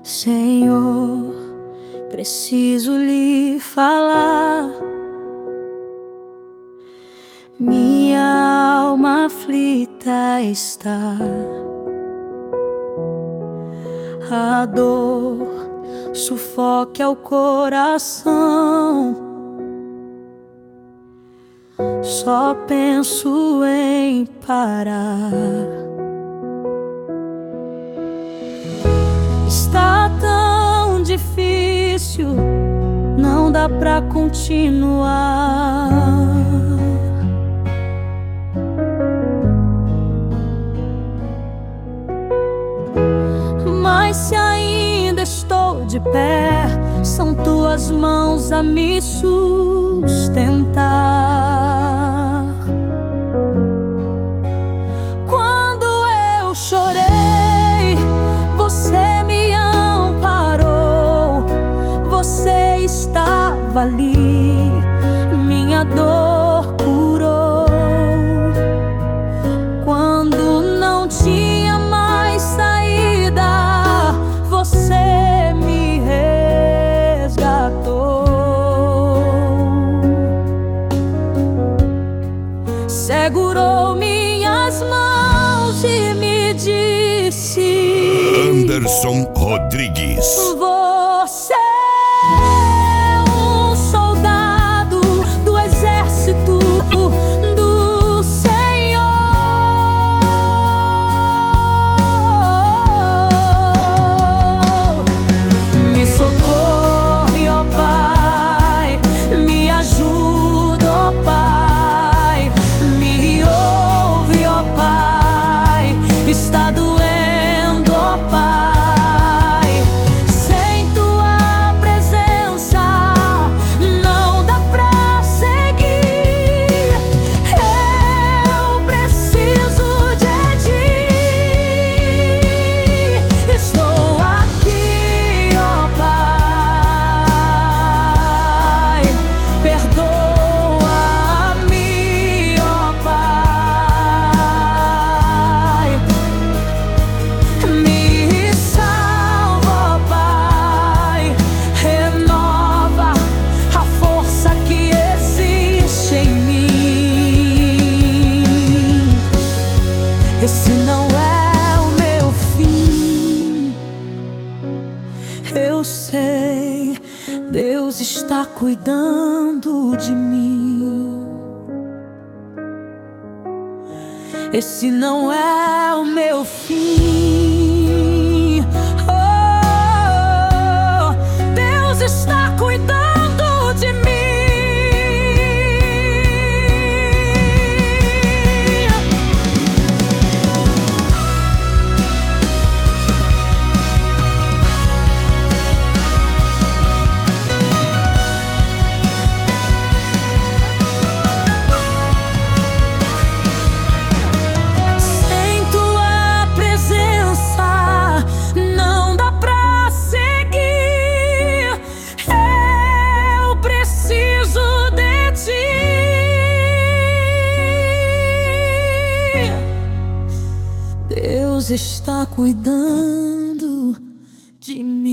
Senhor, preciso lhe falar. Minha alma aflita está. A dor sufoca o coração. Só penso em parar. Está tão difícil, não dá pra continuar. Mas se ainda estou de pé, são tuas mãos a me sustentar. Quando eu chorei, você me amparou. Você estava ali, minha dor curou. Quando não tinha mais saída, você me resgatou. Segurou minhas mãos e me disse: Anderson Rodrigues. Você é um soldado do exército do Senhor. Me socorre, ó Pai, me ajuda, ó Pai, me ouve, ó Pai, está doendo, ó Pai. Sem tua presença não dá pra seguir. Eu preciso de ti. Estou aqui, ó Pai. Perdoa-me, ó Pai. Me salva, ó Pai. Renova a força que existe em mim. Esse não é o meu fim. Eu sei, Deus está cuidando de mim. Esse não é o meu fim. Oh, Deus está cuidando de mim. Sem tua presença não dá pra seguir. Eu preciso de ti. Deus está cuidando de mim.